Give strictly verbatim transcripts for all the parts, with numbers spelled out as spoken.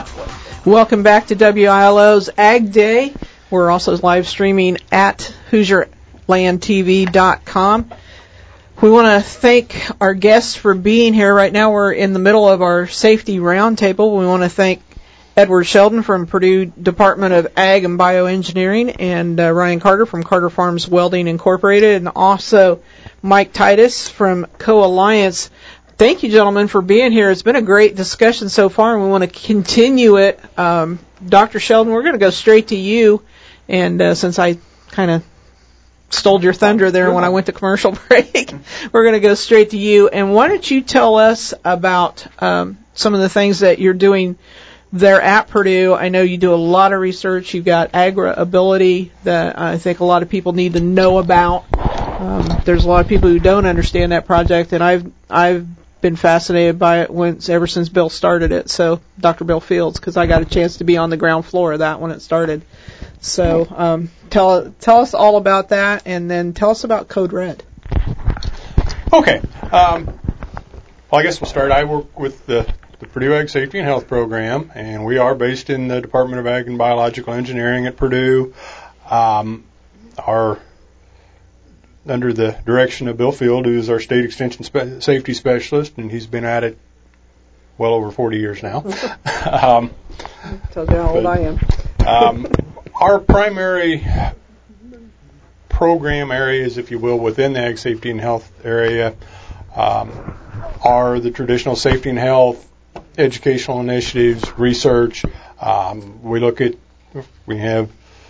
Welcome back to W I L O's Ag Day. We're also live streaming at Hoosier Land T V dot com. We want to thank our guests for being here. Right now we're in the middle of our safety roundtable. We want to thank Edward Sheldon from Purdue Department of Ag and Bioengineering and uh, Ryan Carter from Carter Farms Welding Incorporated, and also Mike Titus from Co-Alliance. Thank you, gentlemen, for being here. It's been a great discussion so far, and we want to continue it. Um, Doctor Sheldon, we're going to go straight to you, and uh, since I kind of stole your thunder there when I went to commercial break, we're going to go straight to you. And why don't you tell us about um, some of the things that you're doing there at Purdue? I know you do a lot of research. You've got AgriAbility that I think a lot of people need to know about. Um, there's a lot of people who don't understand that project, and I've I've been fascinated by it when, ever since Bill started it. So, Doctor Bill Fields, because I got a chance to be on the ground floor of that when it started. So, um, tell tell us all about that, and then tell us about Code Red. Okay. Um, well, I guess we'll start. I work with the, the Purdue Ag Safety and Health Program, and we are based in the Department of Ag and Biological Engineering at Purdue. Um, our under the direction of Bill Field, who's our state extension spe- safety specialist, and he's been at it well over forty years now. um, Tells you how old but, I am. um, our primary program areas, if you will, within the ag safety and health area um, are the traditional safety and health, educational initiatives, research. Um, we look at, we have,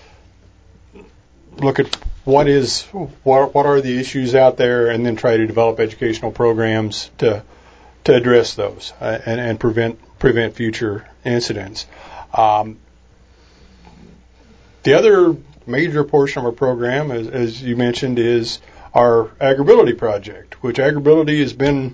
look at what is, what, what are the issues out there, and then try to develop educational programs to to address those uh, and, and prevent prevent future incidents. Um, the other major portion of our program, as, as you mentioned, is our AgriAbility project, which AgriAbility has been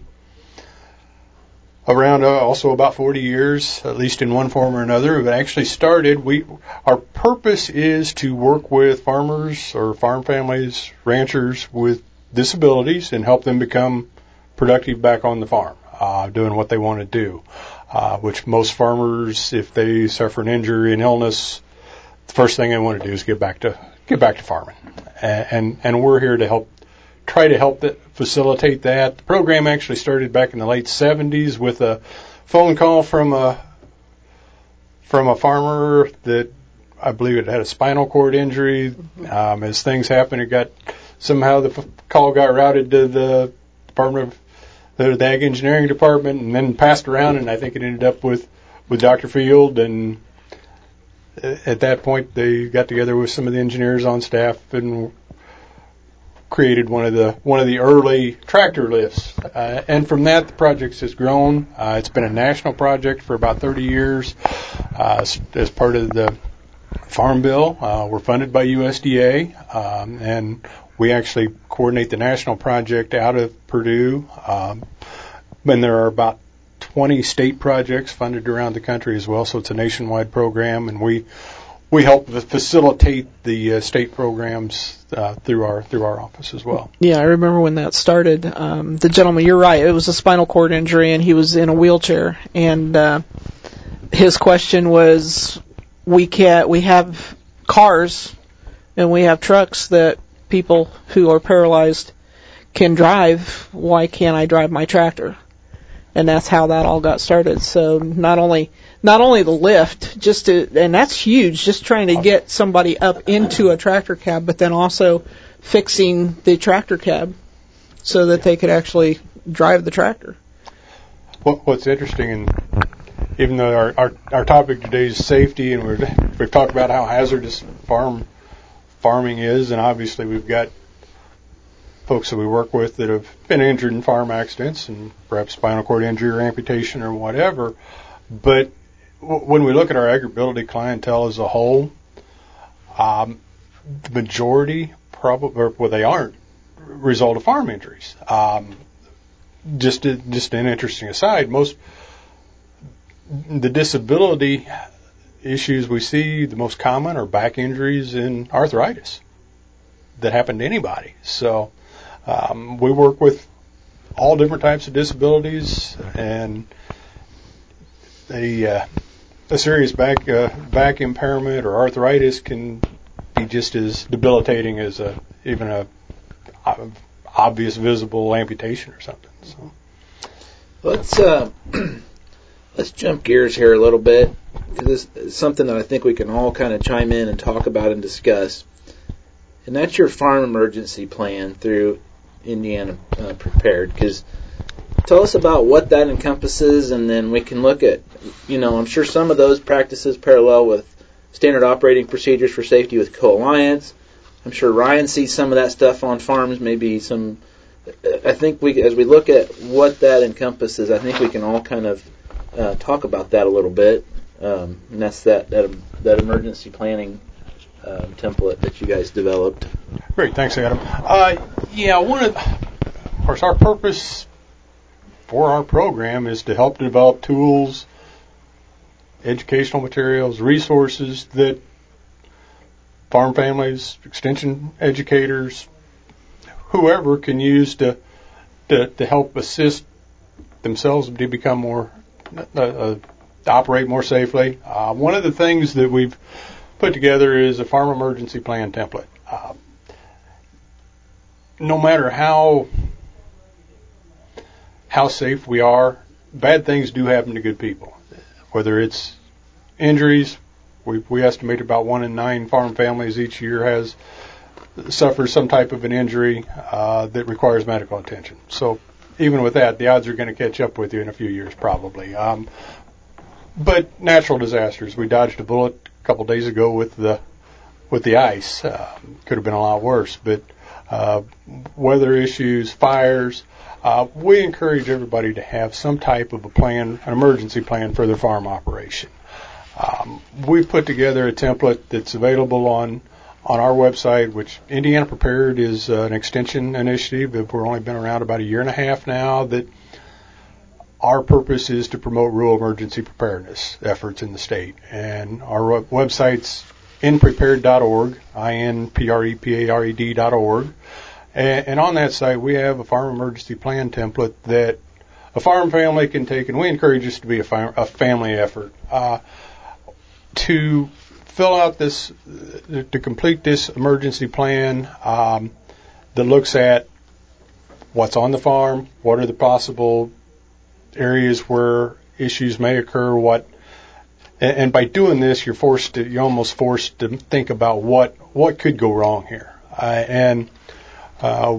around uh, also about forty years, at least in one form or another. It actually started, we, our purpose is to work with farmers or farm families, ranchers with disabilities and help them become productive back on the farm, uh, doing what they want to do, uh, which most farmers, if they suffer an injury and illness, the first thing they want to do is get back to, get back to farming. And, and, and we're here to help try to help that, facilitate that. The program actually started back in the late seventies with a phone call from a from a farmer that I believe it had a spinal cord injury. Um, as things happened, it got somehow the call got routed to the Department of the, the Ag Engineering Department, and then passed around, and I think it ended up with with Doctor Field. And at that point, they got together with some of the engineers on staff and created one of the one of the early tractor lifts, uh, and from that the project has grown. Uh, it's been a national project for about thirty years uh, as, as part of the Farm Bill. Uh, we're funded by U S D A, um, and we actually coordinate the national project out of Purdue. Um, and there are about twenty state projects funded around the country as well, so it's a nationwide program, and we we help facilitate the uh, state programs uh, through our through our office as well. Yeah, I remember when that started. Um, the gentleman, you're right, it was a spinal cord injury, and he was in a wheelchair. And uh, his question was, we can't, we have cars and we have trucks that people who are paralyzed can drive. Why can't I drive my tractor? And that's how that all got started. So not only not only the lift, just to, and that's huge, just trying to get somebody up into a tractor cab, but then also fixing the tractor cab so that they could actually drive the tractor. Well, what's interesting, and even though our, our, our topic today is safety, and we're, we've talked about how hazardous farm farming is, and obviously we've got folks that we work with that have been injured in farm accidents and perhaps spinal cord injury or amputation or whatever. But w- when we look at our AgriAbility clientele as a whole, um, the majority probably, well, they aren't result of farm injuries. Um, just, a, just an interesting aside, most the disability issues we see, the most common are back injuries and arthritis that happen to anybody. So Um, we work with all different types of disabilities, and they, uh, a serious back uh, back impairment or arthritis can be just as debilitating as a, even a, a obvious visible amputation or something. So let's uh, let's jump gears here a little bit, because this is something that I think we can all kind of chime in and talk about and discuss. And that's your farm emergency plan through Indiana uh, Prepared. Because tell us about what that encompasses, and then we can look at, you know, I'm sure some of those practices parallel with standard operating procedures for safety with Co-Alliance. I'm sure Ryan sees some of that stuff on farms, maybe some. I think we, as we look at what that encompasses, I think we can all kind of uh, talk about that a little bit. Um, and that's that, that that emergency planning um, template that you guys developed. Great, thanks, Adam. Uh, yeah, one of, of course, our purpose for our program is to help develop tools, educational materials, resources that farm families, extension educators, whoever can use to to, to help assist themselves to become more, uh, uh, to operate more safely. Uh, one of the things that we've put together is a farm emergency plan template. Uh, no matter how how safe we are, bad things do happen to good people. Whether it's injuries, we we estimate about one in nine farm families each year has suffers some type of an injury uh, that requires medical attention. So even with that, the odds are going to catch up with you in a few years probably. Um, but natural disasters, we dodged a bullet a couple days ago with the with the ice. Uh, could have been a lot worse. But uh, weather issues, fires, uh, we encourage everybody to have some type of a plan, an emergency plan for their farm operation. Um, we've put together a template that's available on on our website, which Indiana Prepared is uh, an extension initiative that we've only been around about a year and a half now, that our purpose is to promote rural emergency preparedness efforts in the state. And our website's in prepared dot org, I N P R E P A R E D dot org. And, and on that site, we have a farm emergency plan template that a farm family can take, and we encourage this to be a, farm, a family effort, uh, to fill out this, uh, to complete this emergency plan um, that looks at what's on the farm, what are the possible areas where issues may occur, what, and, and by doing this, you're forced to, you're almost forced to think about what, what could go wrong here. Uh, and uh,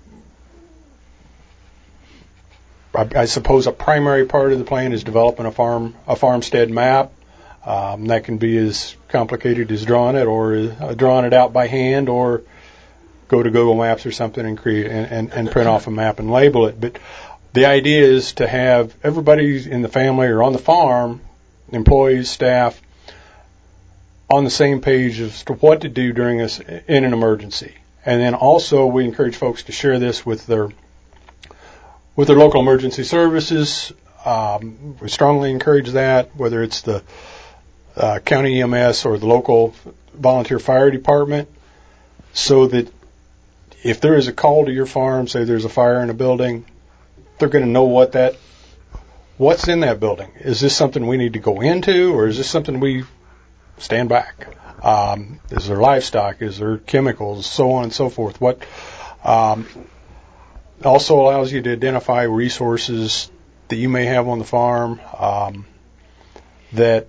I, I suppose a primary part of the plan is developing a farm, a farmstead map. Um, that can be as complicated as drawing it, or uh, drawing it out by hand, or go to Google Maps or something and create and, and, and print off a map and label it. But the idea is to have everybody in the family or on the farm, employees, staff, on the same page as to what to do during this in an emergency. And then also we encourage folks to share this with their with their local emergency services. Um, we strongly encourage that, whether it's the Uh, county E M S or the local volunteer fire department, so that if there is a call to your farm, say there's a fire in a building, they're going to know what that, what's in that building. Is this something we need to go into, or is this something we stand back? Um, is there livestock? Is there chemicals? So on and so forth. What um, also allows you to identify resources that you may have on the farm um, that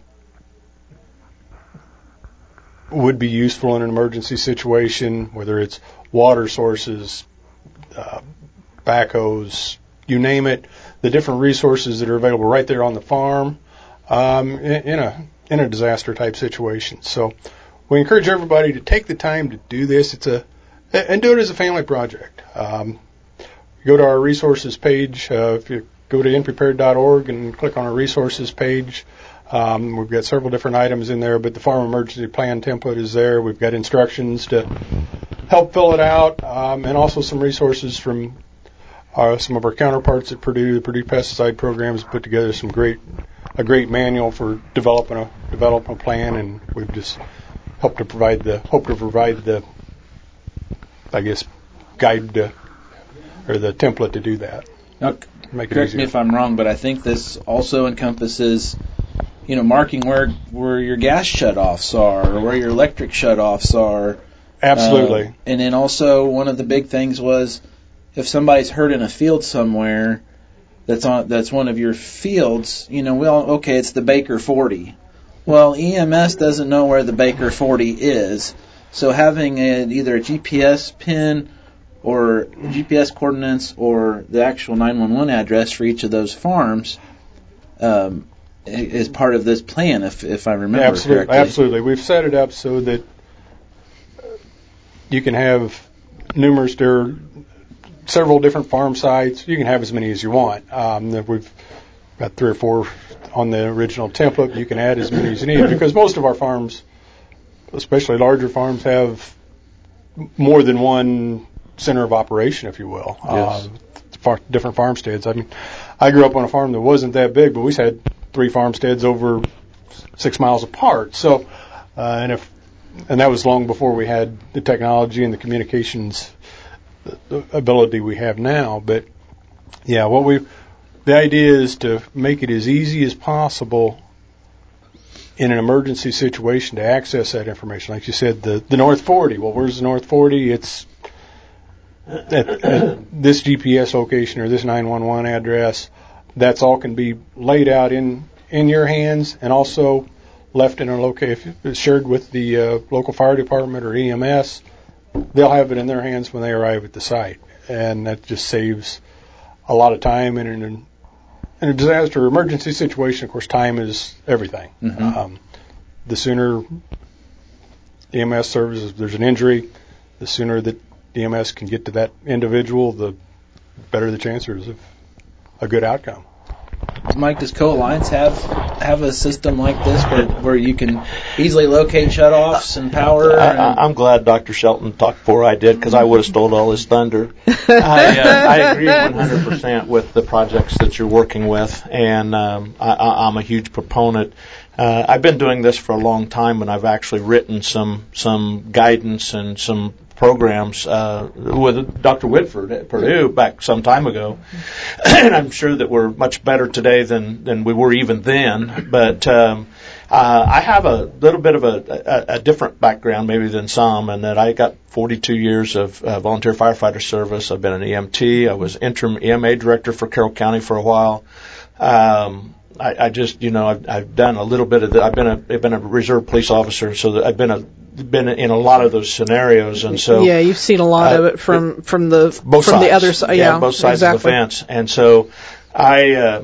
would be useful in an emergency situation, whether it's water sources, uh, backhoes, you name it, the different resources that are available right there on the farm um, in, in a in a disaster type situation. So we encourage everybody to take the time to do this. It's a and do it as a family project. Um, go to our resources page. Uh, if you go to in prepared dot org and click on our resources page, Um, we've got several different items in there, but the farm emergency plan template is there. We've got instructions to help fill it out, um, and also some resources from uh, some of our counterparts at Purdue. The Purdue Pesticide Program has put together some great, a great manual for developing a developing a plan, and we've just helped to provide the hope to provide the, I guess, guide to, or the template to do that. Now, Make it correct easier. me if I'm wrong, but I think this also encompasses you know, marking where where your gas shutoffs are or where your electric shutoffs are. Absolutely. Uh, and then also one of the big things was if somebody's hurt in a field somewhere that's on that's one of your fields, you know, well, okay, it's the Baker forty. Well, E M S doesn't know where the Baker forty is, so having a, either a G P S pin or G P S coordinates or the actual nine one one address for each of those farms um, is part of this plan, if if I remember absolutely, correctly. Absolutely. We've set it up so that you can have numerous, there are several different farm sites. You can have as many as you want. Um, we've got three or four on the original template. You can add as many as you need because most of our farms, especially larger farms, have more than one center of operation, if you will. Yes. Uh, far, different farmsteads. I mean, I grew up on a farm that wasn't that big, but we had three farmsteads over six miles apart. So, uh, and if and that was long before we had the technology and the communications ability we have now. But yeah, what we the idea is to make it as easy as possible in an emergency situation to access that information. Like you said, the, the North forty. Well, where's the North forty? It's at, at this G P S location or this nine one one address. That's all can be laid out in, in your hands and also left in a location. If it's shared with the uh, local fire department or E M S, they'll have it in their hands when they arrive at the site. And that just saves a lot of time. And in, in a disaster or emergency situation, of course, time is everything. Mm-hmm. Um, the sooner E M S services, if there's an injury, the sooner that E M S can get to that individual, the better the chances of a good outcome. Mike, does Co-Alliance have have a system like this where, where you can easily locate shutoffs and power? And I, I'm glad Doctor Shelton talked before I did because I would have stole all his thunder. I, uh, I agree one hundred percent with the projects that you're working with, and um, I, I'm a huge proponent. Uh, I've been doing this for a long time, and I've actually written some some guidance and some programs uh, with Doctor Whitford at Purdue back some time ago, and I'm sure that we're much better today than, than we were even then. But um, uh, I have a little bit of a, a, a different background maybe than some, in that I got forty-two years of uh, volunteer firefighter service. I've been an E M T. I was interim E M A director for Carroll County for a while. Um, I, I just, you know, I've, I've done a little bit of that. I've been a, I've been a reserve police officer, so that I've been a, been in a lot of those scenarios, and so yeah, you've seen a lot uh, of it from from the both from sides. the other side. Yeah, Yeah, both sides exactly. of the fence, and so I, uh,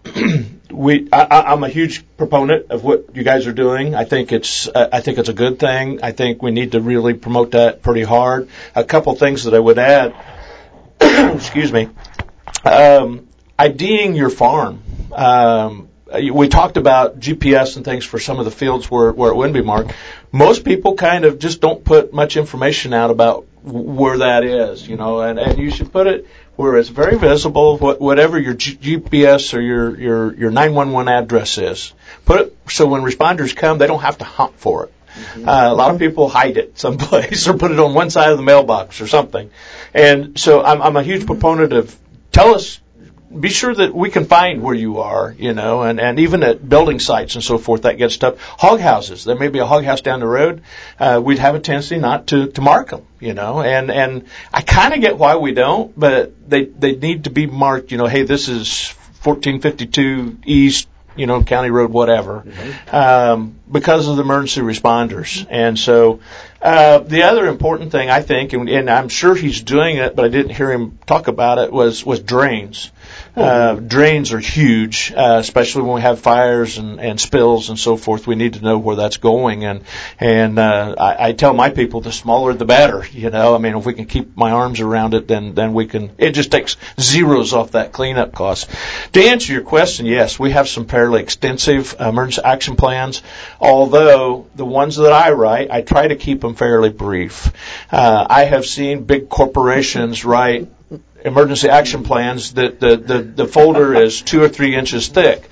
we, I, I'm a huge proponent of what you guys are doing. I think it's, uh, I think it's a good thing. I think we need to really promote that pretty hard. A couple things that I would add. Excuse me. Um, IDing your farm. Um, we talked about G P S and things for some of the fields where, where it wouldn't be marked. Most people kind of just don't put much information out about where that is, you know, and, and you should put it where it's very visible, whatever your G P S or your, your, your nine one one address is. Put it so when responders come, they don't have to hunt for it. Mm-hmm. Uh, a lot of people hide it someplace or put it on one side of the mailbox or something. And so I'm, I'm a huge proponent of tell us, be sure that we can find where you are, you know, and, and even at building sites and so forth, that gets tough. Hog houses, there may be a hog house down the road. Uh, we'd have a tendency not to, to mark them, you know, and, and I kind of get why we don't, but they, they need to be marked, you know, hey, this is fourteen fifty-two East, you know, County Road, whatever, mm-hmm. um, because of the emergency responders. And so, uh, the other important thing I think, and, and I'm sure he's doing it, but I didn't hear him talk about it, was, was drains. Uh, drains are huge, uh, especially when we have fires and, and spills and so forth. We need to know where that's going. And, and, uh, I, I tell my people the smaller the better, you know. I mean, if we can keep my arms around it, then, then we can, it just takes zeros off that cleanup cost. To answer your question, yes, we have some fairly extensive emergency action plans, although the ones that I write, I try to keep them fairly brief. Uh, I have seen big corporations write emergency action plans that the, the, the folder is two or three inches thick.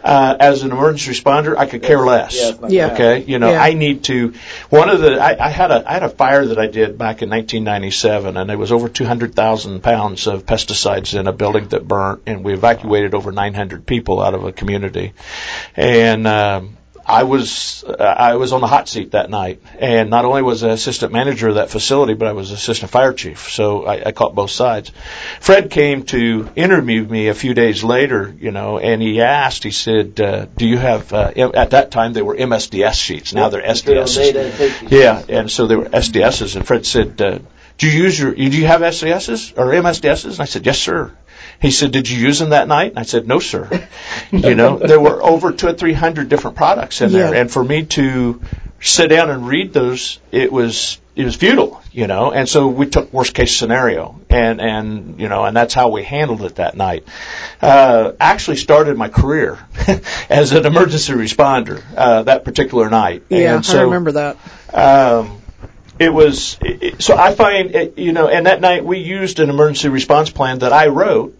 Uh, as an emergency responder, I could care less. Yeah, it's not Yeah. gonna Okay, happen. you know, Yeah. I need to. One of the, I, I had a, I had a fire that I did back in nineteen ninety-seven, and there was over two hundred thousand pounds of pesticides in a building that burnt, and we evacuated over nine hundred people out of a community, and. Um, I was uh, I was on the hot seat that night, and not only was I assistant manager of that facility, but I was assistant fire chief, so I, I caught both sides. Fred came to interview me a few days later, you know, and he asked, he said, uh, do you have, uh, at that time they were M S D S sheets, now they're S D Ss. Yeah, and so they were S D Ss, and Fred said, uh, do you use your, do you have S D Ss or M S D Ss? And I said, yes, sir. He said, did you use them that night? And I said, no, sir. You know, there were over two or three hundred different products in there. Yeah. And for me to sit down and read those, it was, it was futile, you know. And so we took worst case scenario. And, and, you know, and that's how we handled it that night. Uh, actually started my career as an emergency responder, uh, that particular night. Yeah, and so, I remember that. Um, It was, it, so I find, it, you know, and that night we used an emergency response plan that I wrote.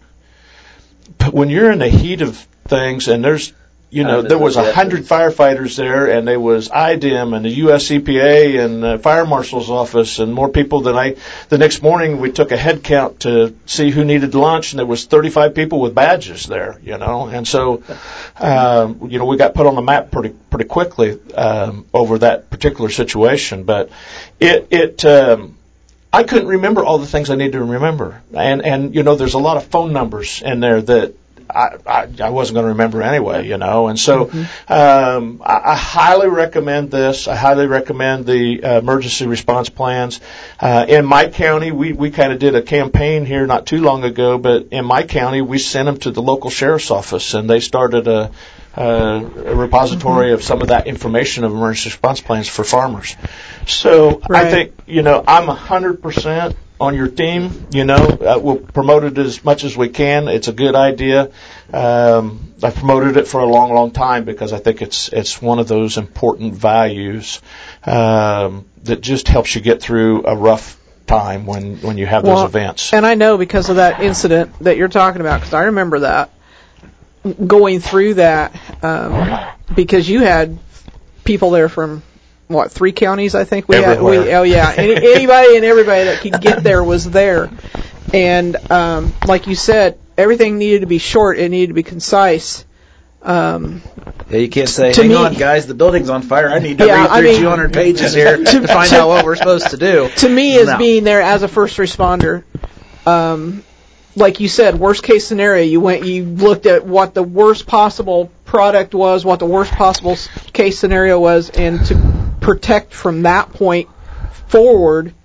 But when you're in the heat of things, and there's, you know, there was a hundred firefighters there, and there was I D M and the U S E P A and the fire marshal's office, and more people than I. The next morning we took a head count to see who needed lunch, and there was thirty-five people with badges there, you know, and so, um, you know, we got put on the map pretty pretty quickly um, over that particular situation. But it it. Um, I couldn't remember all the things I needed to remember. And, and you know, there's a lot of phone numbers in there that I, I, I wasn't going to remember anyway, you know. And so mm-hmm. um, I, I highly recommend this. I highly recommend the uh, emergency response plans. Uh, in my county, we, we kind of did a campaign here not too long ago, but in my county, we sent them to the local sheriff's office, and they started a Uh, a repository mm-hmm. of some of that information of emergency response plans for farmers. So right. I think, you know, I'm one hundred percent on your team. You know, uh, we'll promote it as much as we can. It's a good idea. Um, I've promoted it for a long, long time because I think it's it's one of those important values um, that just helps you get through a rough time when, when you have well, those events. And I know because of that incident that you're talking about, because I remember that. Going through that, um, because you had people there from what three counties? I think we Everywhere. had. We, oh yeah, Any, anybody and everybody that could get there was there, and um, like you said, everything needed to be short. It needed to be concise. Um, yeah, you can't say, to hang me, on, guys, the building's on fire. I need to yeah, read through I mean, two hundred pages here to, to find to, out what we're supposed to do. To me, as no. being there as a first responder, um, like you said, worst case scenario, you went, you looked at what the worst possible product was, what the worst possible case scenario was, and to protect from that point forward,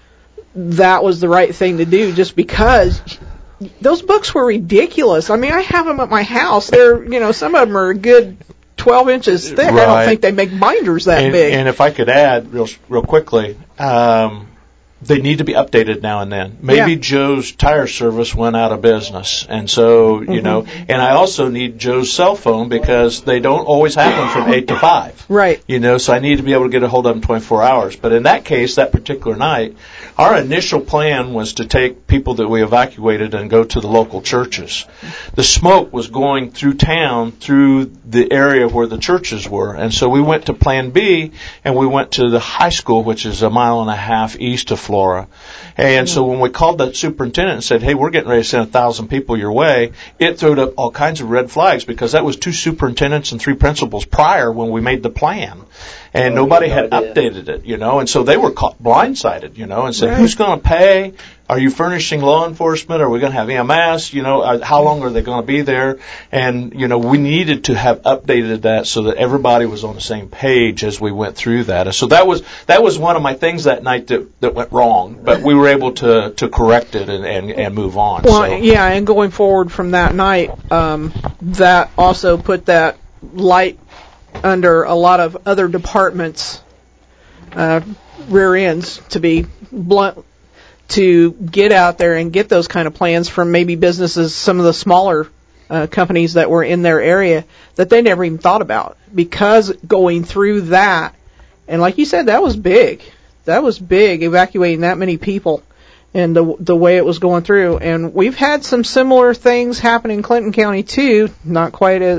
that was the right thing to do, just because those books were ridiculous. I mean, I have them at my house. They're, you know, some of them are a good twelve inches thick. Right. I don't think they make binders that and, big. And if I could add real, real quickly, um, they need to be updated now and then. Maybe yeah. Joe's tire service went out of business, and so, you mm-hmm. know, and I also need Joe's cell phone because they don't always happen from eight to five. Right. You know, so I need to be able to get a hold of them twenty-four hours. But in that case, that particular night, our initial plan was to take people that we evacuated and go to the local churches. The smoke was going through town, through the area where the churches were, and so we went to Plan B, and we went to the high school, which is a mile and a half east of Flora. And so when we called the superintendent and said, hey, we're getting ready to send a thousand people your way, it threw up all kinds of red flags because that was two superintendents and three principals prior when we made the plan. And oh, nobody had idea. updated it, you know, and so they were caught blindsided, you know, and said, right. who's going to pay? Are you furnishing law enforcement? Are we going to have E M S? You know, uh, how long are they going to be there? And, you know, we needed to have updated that so that everybody was on the same page as we went through that. So that was that was one of my things that night that, that went wrong, but we were able to, to correct it and, and, and move on. Well, so. yeah, and going forward from that night, um, that also put that light under a lot of other departments' uh, rear ends, to be blunt, to get out there and get those kind of plans from maybe businesses, some of the smaller uh, companies that were in their area that they never even thought about. Because going through that, and like you said, that was big. That was big, evacuating that many people and the the way it was going through. And we've had some similar things happen in Clinton County too, not quite as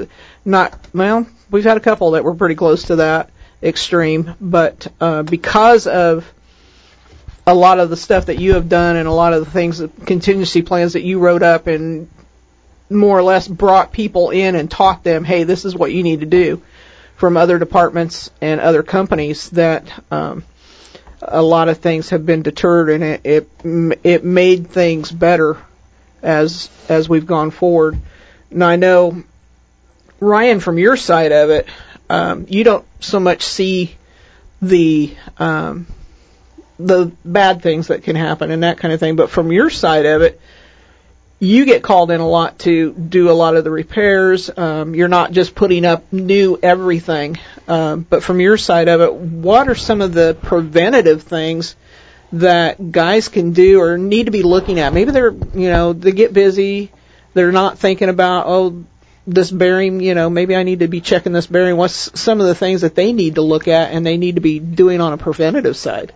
not, well, we've had a couple that were pretty close to that extreme, but uh, because of a lot of the stuff that you have done and a lot of the things, the contingency plans that you wrote up and more or less brought people in and taught them, hey, this is what you need to do, from other departments and other companies, that um, a lot of things have been deterred, and it, it it made things better as as we've gone forward. Now I know, Ryan, from your side of it, um, you don't so much see the um, the bad things that can happen and that kind of thing, but from your side of it, you get called in a lot to do a lot of the repairs. Um, you're not just putting up new everything. Um, but from your side of it, what are some of the preventative things that guys can do or need to be looking at? Maybe they're, you know, they get busy. They're not thinking about, oh, this bearing, you know, maybe I need to be checking this bearing. What's some of the things that they need to look at and they need to be doing on a preventative side?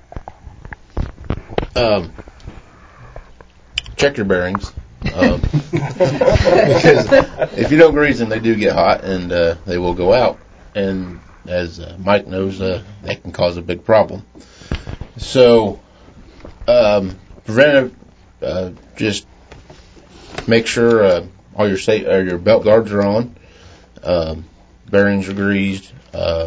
Um, check your bearings. Um, because if you don't grease them, they do get hot and uh, they will go out. And as uh, Mike knows, uh, that can cause a big problem. So, um, preventive, uh, just make sure uh, all your sa- or your belt guards are on, um, bearings are greased. Uh,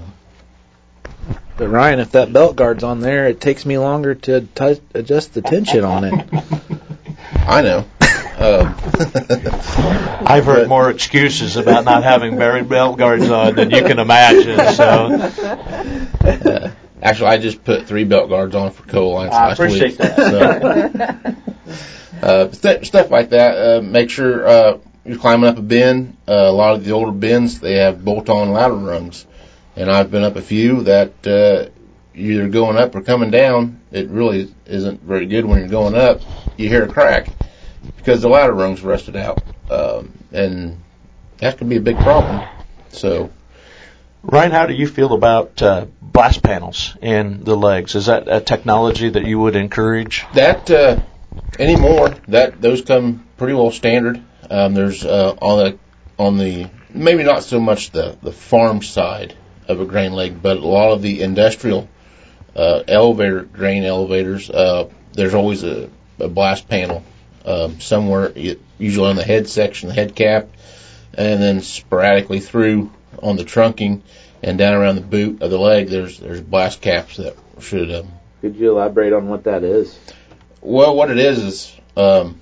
But Ryan, if that belt guard's on there, it takes me longer to t- adjust the tension on it. I know. Um, I've heard more excuses about not having buried belt guards on than you can imagine. So, uh, actually, I just put three belt guards on for co-alliance I last appreciate week. that. So, uh, st- stuff like that. Uh, make sure uh, you're climbing up a bend. Uh, a lot of the older bends, they have bolt-on ladder rungs, and I've been up a few that uh, either going up or coming down. It really isn't very good when you're going up. You hear a crack because the ladder rungs rusted out, um, and that can be a big problem. So, Ryan, how do you feel about uh, blast panels in the legs? Is that a technology that you would encourage? That uh, anymore, that those come pretty well standard. Um, there's uh, on the on the maybe not so much the the farm side of a grain leg, but a lot of the industrial uh, elevator grain elevators. Uh, there's always a, a blast panel. Um, somewhere, usually on the head section, the head cap, and then sporadically through on the trunking and down around the boot of the leg. There's there's blast caps that should. Um, Could you elaborate on what that is? Well, what it is is um,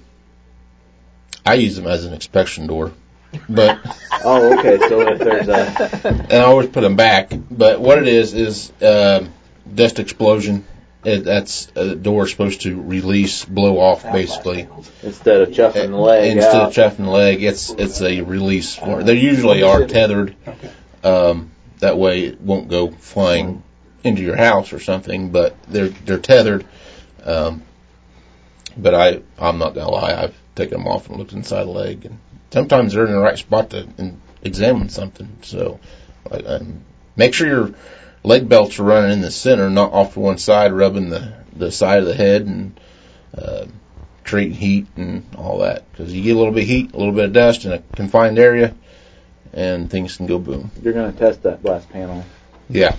I use them as an inspection door, but oh, okay. So if there's a and I always put them back. But what it is is uh, dust explosion. It, that's a door supposed to release, blow off, basically. Instead of chuffing the leg Instead out. of chuffing the leg, it's it's a release. They usually are tethered. Um, that way it won't go flying into your house or something, but they're they're tethered. Um, but I I'm not gonna lie, I've taken them off and looked inside the leg, and sometimes they're in the right spot to in, examine something. So um, make sure your leg belts are running in the center, not off to one side, rubbing the, the side of the head and uh, treating heat and all that. Because you get a little bit of heat, a little bit of dust in a confined area, and things can go boom. You're going to test that blast panel. Yeah.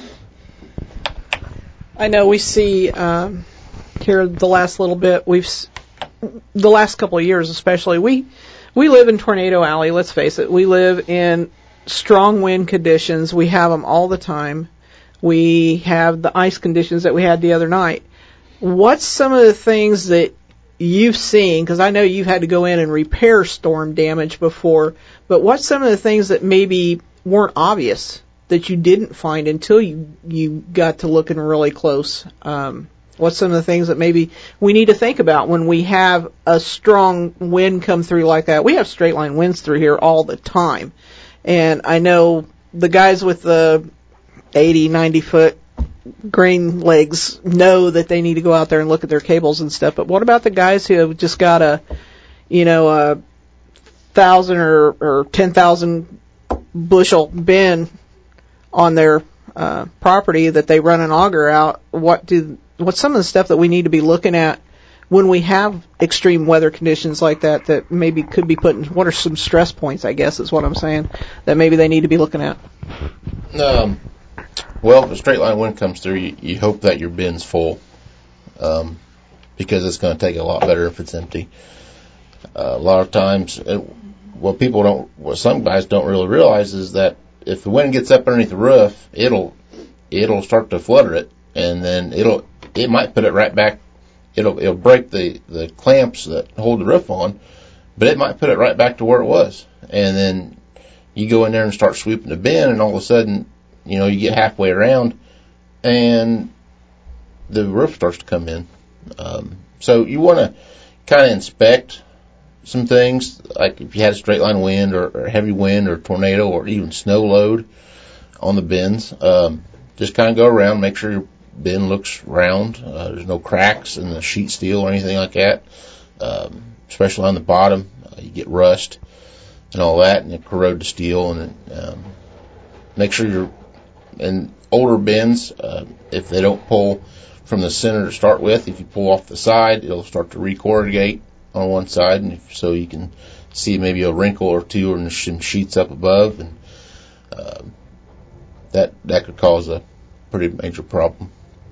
I know we see um, here the last little bit, we've the last couple of years especially, we we live in Tornado Alley, let's face it. We live in strong wind conditions. We have them all the time. We have the ice conditions that we had the other night. What's some of the things that you've seen, because I know you've had to go in and repair storm damage before, but what's some of the things that maybe weren't obvious that you didn't find until you, you got to looking really close? Um, what's some of the things that maybe we need to think about when we have a strong wind come through like that? We have straight line winds through here all the time. And I know the guys with the eighty, ninety foot grain legs know that they need to go out there and look at their cables and stuff. But what about the guys who have just got a, you know, a thousand or, or ten thousand bushel bin on their uh, property that they run an auger out? What do, what's some of the stuff that we need to be looking at when we have extreme weather conditions like that, that maybe could be put in, what are some stress points, I guess is what I'm saying, that maybe they need to be looking at? Um, well, if a straight line wind comes through, you, you hope that your bin's full, um, because it's going to take a lot better if it's empty. Uh, a lot of times, it, what people don't, what some guys don't really realize is that if the wind gets up underneath the roof, it'll, it'll start to flutter it, and then it'll, it might put it right back. It'll, it'll break the, the clamps that hold the roof on, but it might put it right back to where it was. And then you go in there and start sweeping the bin, and all of a sudden, you know, you get halfway around, and the roof starts to come in. Um, so you want to kind of inspect some things, like if you had a straight line wind or, or heavy wind or tornado or even snow load on the bins. Um, just kind of go around, make sure your bin looks round. Uh, there's no cracks in the sheet steel or anything like that. Um, especially on the bottom, uh, you get rust and all that, and it corrode the steel. And it, um, make sure you're in older bins. Uh, if they don't pull from the center to start with, if you pull off the side, it'll start to recorrugate on one side, and if, so you can see maybe a wrinkle or two or some sheets up above, and uh, that that could cause a pretty major problem.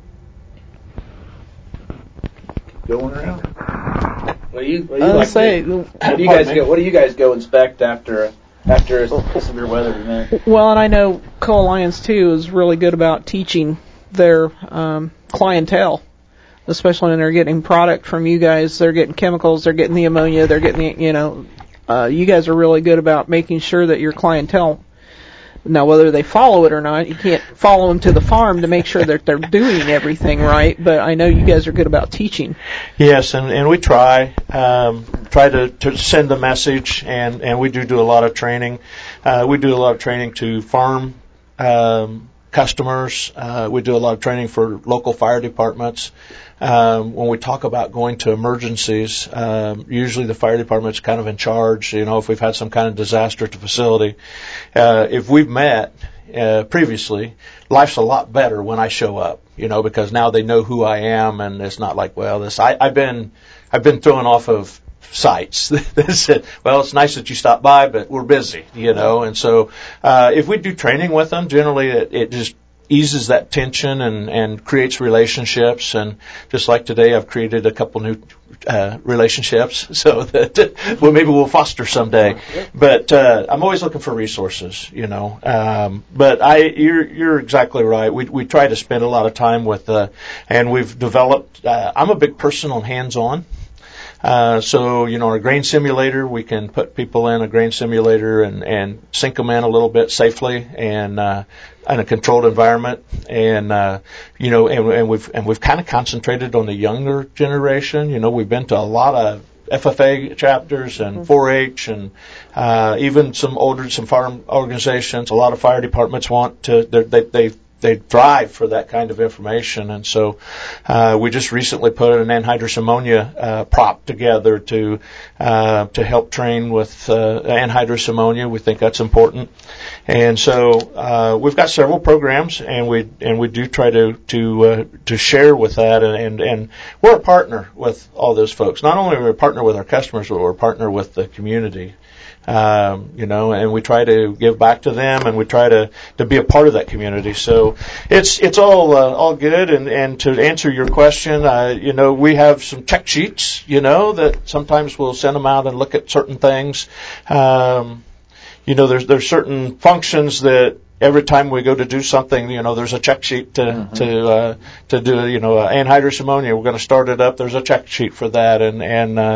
Going around. What do you, what do I you was like say, to, what do you guys go? What do you guys go inspect after after a severe weather event? well, and I know Co-Alliance too is really good about teaching their um, clientele, especially when they're getting product from you guys. They're getting chemicals, they're getting the ammonia, they're getting the, you know, uh, you guys are really good about making sure that your clientele, now whether they follow it or not, you can't follow them to the farm to make sure that they're doing everything right, but I know you guys are good about teaching. Yes, and, and we try, um, try to, to send the message, and, and we do do a lot of training. Uh, we do a lot of training to farm, um, customers. Uh, we do a lot of training for local fire departments. Um, when we talk about going to emergencies, um, usually the fire department's kind of in charge. You know, if we've had some kind of disaster at the facility, uh, if we've met uh, previously, life's a lot better when I show up. You know, because now they know who I am, and it's not like, well, this I, I've been I've been thrown off of sites. They said, well, it's nice that you stopped by, but we're busy, you know. And so uh, if we do training with them, generally it, it just eases that tension and, and creates relationships. And just like today, I've created a couple new uh, relationships so that, well, maybe we'll foster someday. But uh, I'm always looking for resources, you know. Um, but I, you're, you're exactly right. We, we try to spend a lot of time with, uh, and we've developed, uh, I'm a big person on hands-on. Uh, so, you know, our grain simulator, we can put people in a grain simulator and, and sink them in a little bit safely and, uh, in a controlled environment. And, uh, you know, and, and we've, and we've kind of concentrated on the younger generation. You know, we've been to a lot of F F A chapters and four H and, uh, even some older, some farm organizations. A lot of fire departments want to, they, they, they drive for that kind of information. And so uh, we just recently put an anhydrous ammonia uh, prop together to uh, to help train with uh, anhydrous ammonia. We think that's important. And so uh, we've got several programs, and we and we do try to to uh, to share with that. And, and and we're a partner with all those folks. Not only are we a partner with our customers, but we're a partner with the community. Um, you know, and we try to give back to them, and we try to, to be a part of that community. So it's it's all uh, all good. And, and to answer your question, uh, you know, we have some check sheets, you know, that sometimes we'll send them out and look at certain things. Um, you know, there's there's certain functions that every time we go to do something, you know, there's a check sheet to mm-hmm. to uh, to do, you know, uh, anhydrous ammonia. We're going to start it up. There's a check sheet for that, and and uh,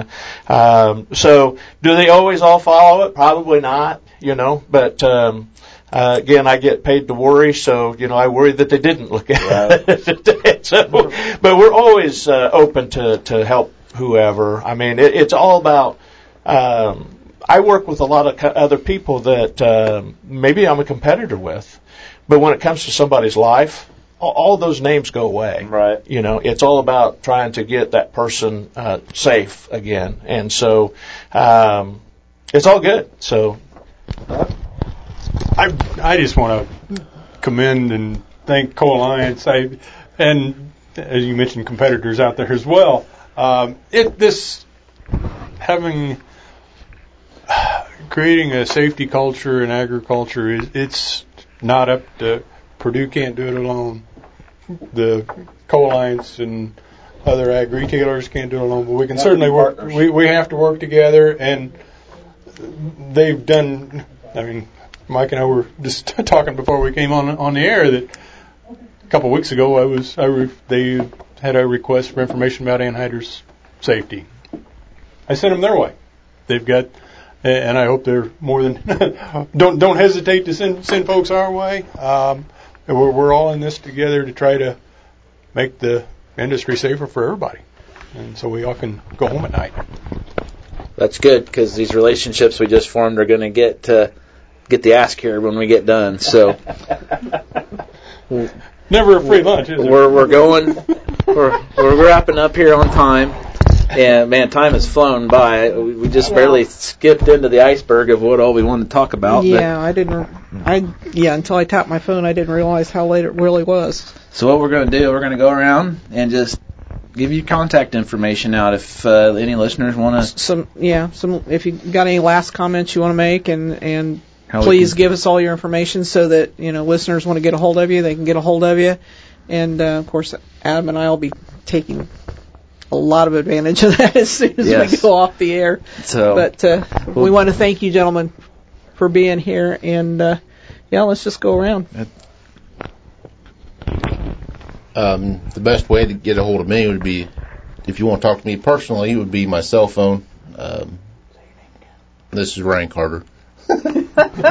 um, so do they always all follow it? Probably not, you know. But um, uh, again, I get paid to worry, so you know, I worry that they didn't look at it. So, but we're always uh, open to to help whoever. I mean, it, it's all about. Um, I work with a lot of other people that uh, maybe I'm a competitor with, but when it comes to somebody's life, all, all those names go away. Right. You know, it's all about trying to get that person uh, safe again, and so um, it's all good. So, I I just want to commend and thank Co-Alliance. I and as you mentioned, competitors out there as well. Um, it this having creating a safety culture in agriculture is it's not up to Purdue. Can't do it alone. The co-alliance and other ag retailers can't do it alone, but we can certainly work. We we have to work together, and they've done. I mean, Mike and I were just talking before we came on on the air that a couple of weeks ago I was I re, they had a request for information about anhydrous safety. I sent them their way. They've got, and I hope they're more than don't don't hesitate to send send folks our way. Um, we're we're all in this together to try to make the industry safer for everybody, and so we all can go home at night. That's good, because these relationships we just formed are going to get uh, get the ass carried when we get done. So never a free lunch, is it? We're we're going. We're we're wrapping up here on time. And man, time has flown by. We, we just barely skipped into the iceberg of what all we wanted to talk about. Yeah, I didn't. I yeah, until I tapped my phone, I didn't realize how late it really was. So what we're going to do, we're going to go around and just give you contact information out if uh, any listeners want to. Some yeah, some if you got any last comments you want to make, and and How please can, give us all your information so that you know listeners want to get a hold of you, they can get a hold of you, and uh, of course Adam and I will be taking a lot of advantage of that as soon as yes. we go off the air. So, but uh, well, we want to thank you, gentlemen, for being here, and uh, yeah, let's just go around. Um, the best way to get a hold of me would be, if you want to talk to me personally, it would be my cell phone. Um, this is Ryan Carter. um,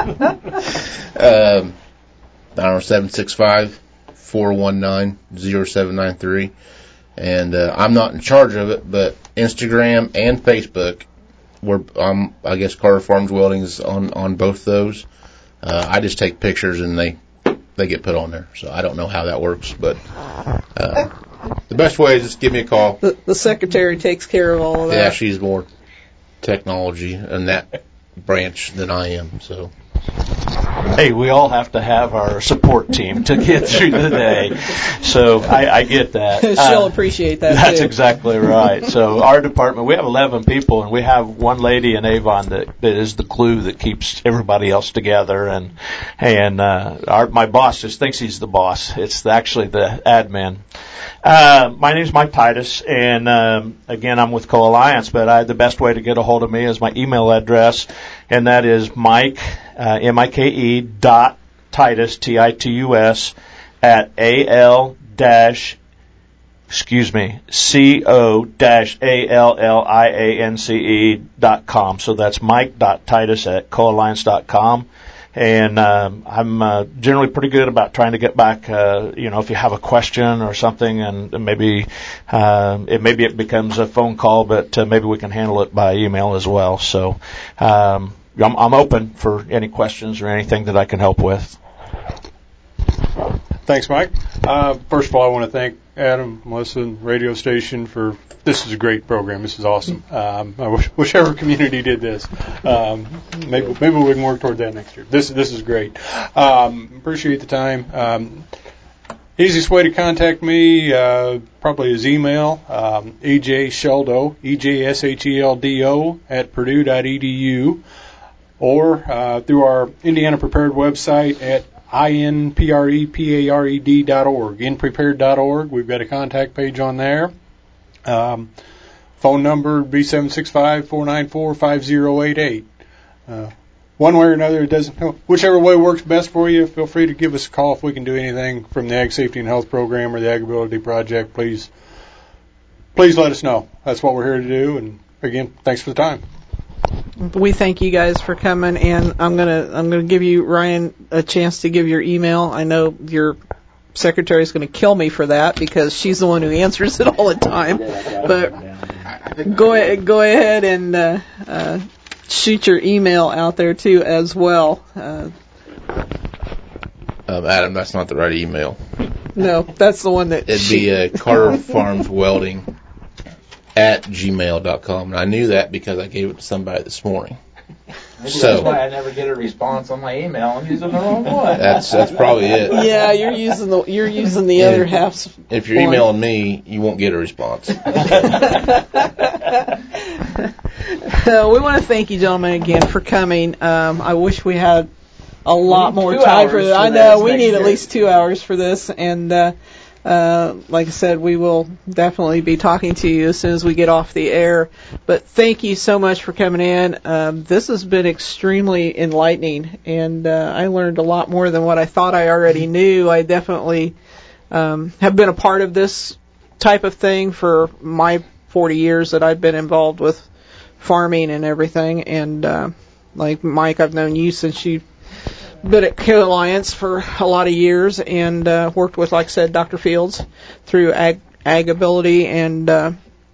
I don't know, seven six five, four one nine, zero seven nine three. And uh, I'm not in charge of it, but Instagram and Facebook, we're, um, I guess Carter Farms Welding is on, on both those. Uh, I just take pictures and they they get put on there. So I don't know how that works, but uh, the best way is just give me a call. The, the secretary takes care of all of that. Yeah, she's more technology in that branch than I am, so. Hey, we all have to have our support team to get through the day. So I, I get that. She'll uh, appreciate that, That's too. exactly right. So our department, we have eleven people, and we have one lady in Avon that, that is the glue that keeps everybody else together. And and uh, our, my boss just thinks he's the boss. It's actually the admin. Uh, my name is Mike Titus, and um, again, I'm with Co-Alliance, but I, the best way to get a hold of me is my email address, and that is Mike, uh, M I K E dot Titus, T I T U S, at A L dash, excuse me, C O dash A L L I A N C E dot com. So that's Mike dot Titus at co-alliance dot com. And um, I'm uh, generally pretty good about trying to get back, uh, you know, if you have a question or something, and, and maybe uh, it maybe it becomes a phone call, but uh, maybe we can handle it by email as well. So um, I'm, I'm open for any questions or anything that I can help with. Thanks, Mike. Uh, first of all, I want to thank Adam, Melissa, and radio station for this is a great program. This is awesome. Um, I wish whichever community did this. Um, maybe maybe we can work toward that next year. This this is great. Um, appreciate the time. Um, easiest way to contact me uh, probably is email um, E J Sheldo, E J S H E L D O at purdue dot e d u, or uh, through our Indiana Prepared website at I N P R E P A R E D dot org, inprepared dot org. We've got a contact page on there. Um, phone number would be seven six five, four nine four, five zero eight eight. Uh, one way or another, it doesn't, whichever way works best for you, feel free to give us a call if we can do anything from the Ag Safety and Health Program or the Ag Ability Project. Please, please let us know. That's what we're here to do. And again, thanks for the time. We thank you guys for coming, and I'm gonna I'm gonna give you, Ryan, a chance to give your email. I know your secretary is going to kill me for that because she's the one who answers it all the time. But go ahead, go ahead and uh, uh, shoot your email out there too as well. Uh, um, Adam, that's not the right email. No, that's the one that it'd she... be uh, Carter Farms Welding at gmail dot com. And I knew that because I gave it to somebody this morning. Maybe So- that's why I never get a response on my email. I'm using the wrong one. That's that's probably it. Yeah, you're using the you're using the Yeah. other half's. If you're one. emailing me, you won't get a response. Uh, we want to thank you, gentlemen, again for coming. Um, I wish we had a lot need more two time hours for this. for I know this we next need at year. least two hours for this, and uh, uh, like I said, we will definitely be talking to you as soon as we get off the air. But thank you so much for coming in. Um, this has been extremely enlightening, and uh, I learned a lot more than what I thought I already knew. I definitely um, have been a part of this type of thing for my forty years that I've been involved with farming and everything. And uh, like Mike, I've known you since you've been at Co-Alliance for a lot of years, and uh, worked with, like I said, Doctor Fields through Ag, Ag Ability, and uh,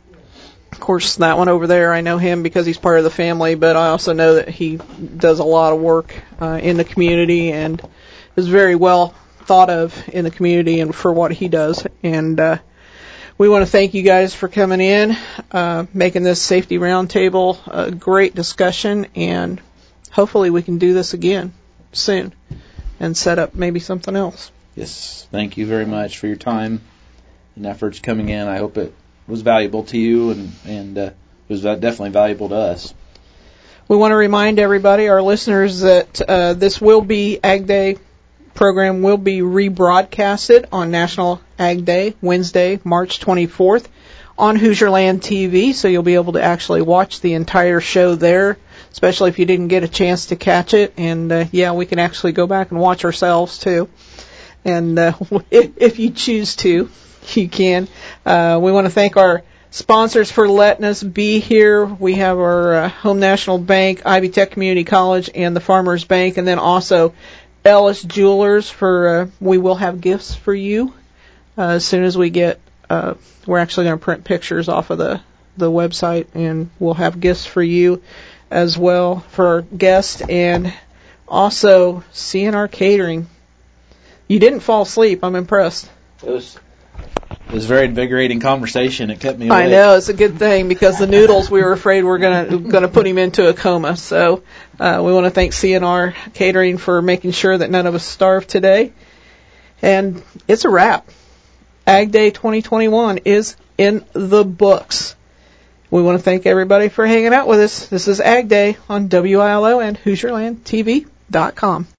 of course that one over there, I know him because he's part of the family, but I also know that he does a lot of work uh, in the community and is very well thought of in the community and for what he does. And uh, we want to thank you guys for coming in, uh, making this safety roundtable a great discussion, and hopefully we can do this again soon and set up maybe something else. Yes, thank you very much for your time and efforts coming in. I hope it was valuable to you, and, and uh, it was definitely valuable to us. We want to remind everybody, our listeners, that uh, this will be Ag Day program will be rebroadcasted on National Ag Day, Wednesday, March twenty-fourth, on Hoosier Land T V, so you'll be able to actually watch the entire show there, especially if you didn't get a chance to catch it. And, uh, yeah, we can actually go back and watch ourselves, too. And uh, if, if you choose to, you can. Uh, we want to thank our sponsors for letting us be here. We have our uh, Home National Bank, Ivy Tech Community College, and the Farmers Bank, and then also Ellis Jewelers for, uh, we will have gifts for you uh, as soon as we get, uh, we're actually going to print pictures off of the, the website, and we'll have gifts for you as well for our guests, and also C N R Catering. You didn't fall asleep. I'm impressed. It was It was a very invigorating conversation. It kept me awake. I know, it's a good thing, because the noodles, we were afraid were gonna gonna put him into a coma. So uh, we want to thank C N R Catering for making sure that none of us starved today. And it's a wrap. Ag Day twenty twenty-one is in the books. We want to thank everybody for hanging out with us. This is Ag Day on W I L O and Hoosier Land T V dot com.